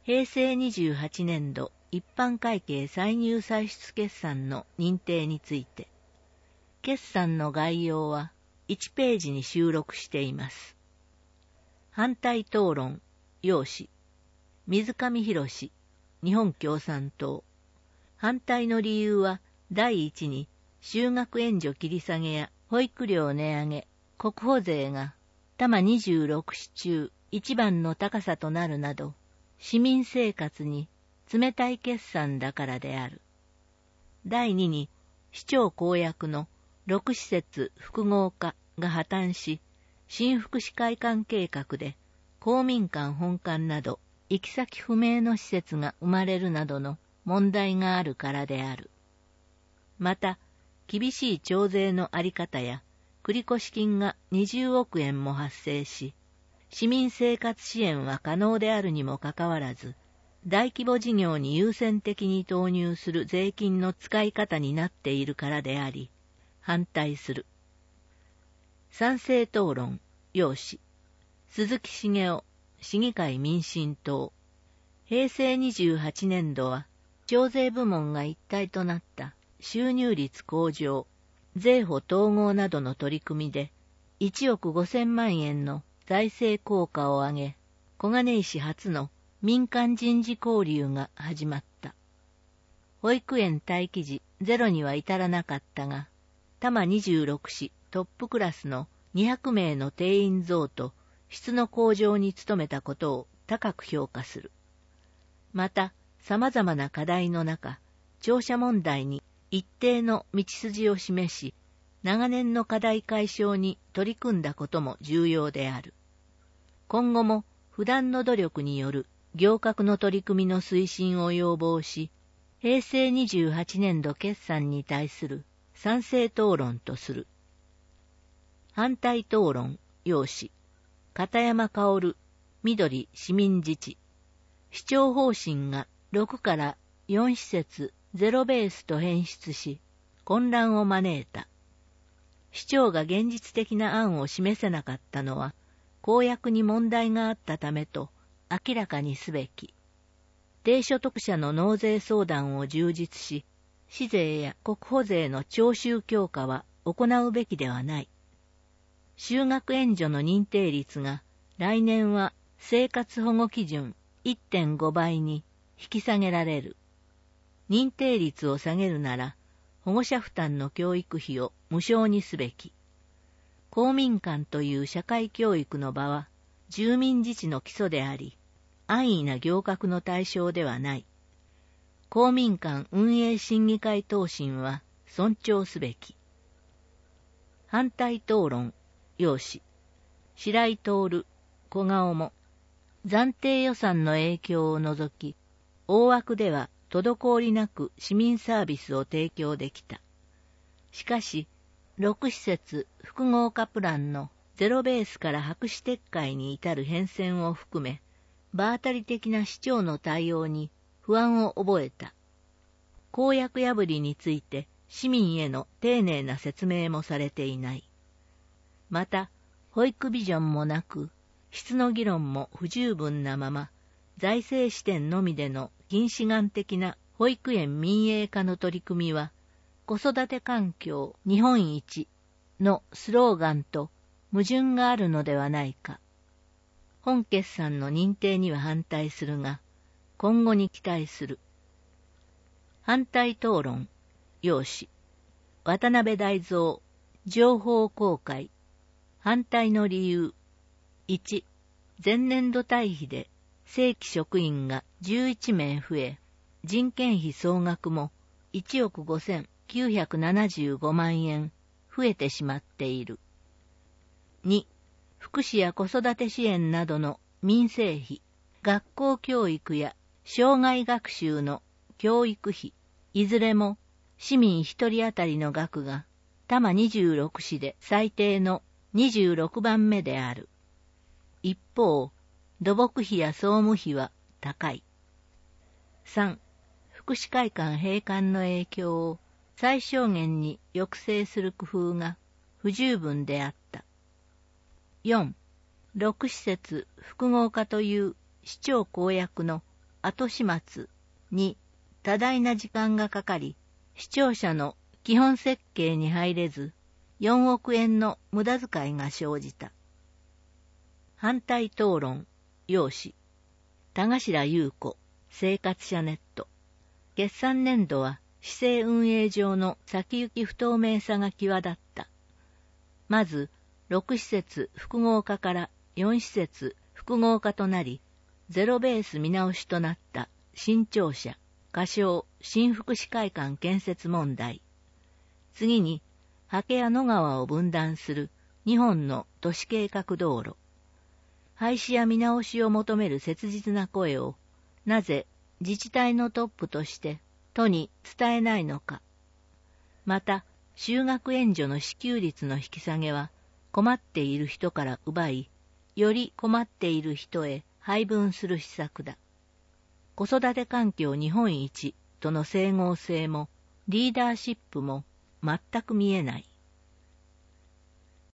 平成28年度一般会計歳入歳出決算の認定について、決算の概要は1ページに収録しています。反対討論、要旨、水上博史、日本共産党。反対の理由は、第一に、就学援助切り下げや保育料値上げ、国保税が、多摩26市中一番の高さとなるなど、市民生活に冷たい決算だからである。第二に、市長公約の6施設複合化が破綻し、新福祉会館計画で公民館本館など行き先不明の施設が生まれるなどの問題があるからである。また、厳しい徴税のあり方や繰越金が20億円も発生し、市民生活支援は可能であるにもかかわらず、大規模事業に優先的に投入する税金の使い方になっているからであり、反対する。賛成討論、要旨、鈴木茂雄、市議会民進党。平成28年度は、徴税部門が一体となった収入率向上、税法統合などの取り組みで、1億5000万円の財政効果を上げ、小金井市初の民間人事交流が始まった。保育園待機児ゼロには至らなかったが、多摩26市トップクラスの200名の定員増と質の向上に努めたことを高く評価する。また、様々な課題の中、庁舎問題に一定の道筋を示し、長年の課題解消に取り組んだことも重要である。今後も不断の努力による行革の取り組みの推進を要望し、平成28年度決算に対する賛成討論とする。反対討論、要旨、片山薫、緑市民自治。市長方針が6から4施設ゼロベースと変質し、混乱を招いた。市長が現実的な案を示せなかったのは、公約に問題があったためと明らかにすべき。低所得者の納税相談を充実し、市税や国保税の徴収強化は行うべきではない。就学援助の認定率が来年は生活保護基準 1.5 倍に引き下げられる。認定率を下げるなら保護者負担の教育費を無償にすべき。公民館という社会教育の場は住民自治の基礎であり、安易な行革の対象ではない。公民館運営審議会答申は尊重すべき。反対討論、要旨、白井徹、小顔も、暫定予算の影響を除き、大枠では滞りなく市民サービスを提供できた。しかし、6施設複合化プランのゼロベースから白紙撤回に至る変遷を含め、場当たり的な市長の対応に不安を覚えた。公約破りについて市民への丁寧な説明もされていない。また、保育ビジョンもなく、質の議論も不十分なまま、財政視点のみでの近視眼的な保育園民営化の取り組みは、子育て環境日本一のスローガンと矛盾があるのではないか。本決算の認定には反対するが、今後に期待する。反対討論、要旨、渡辺大蔵、情報公開。反対の理由。1、前年度対比で正規職員が11名増え、人件費総額も1億5975万円増えてしまっている。2、福祉や子育て支援などの民生費、学校教育や障害学習の教育費、いずれも市民一人当たりの額が多摩26市で最低の26番目である。一方、土木費や総務費は高い。3、福祉会館閉館の影響を最小限に抑制する工夫が不十分であった。4、6施設複合化という市長公約の後始末に多大な時間がかかり、視聴者の基本設計に入れず、4億円の無駄遣いが生じた。反対討論、要旨。田頭優子、生活者ネット。決算年度は市政運営上の先行き不透明さが際立った。まず、6施設複合化から4施設複合化となり、ゼロベース見直しとなった新庁舎、仮称新福祉会館建設問題。次に、刷や野川を分断する2本の都市計画道路。廃止や見直しを求める切実な声を、なぜ自治体のトップとして都に伝えないのか。また、就学援助の支給率の引き下げは、困っている人から奪い、より困っている人へ配分する施策だ。子育て環境日本一との整合性も、リーダーシップも全く見えない。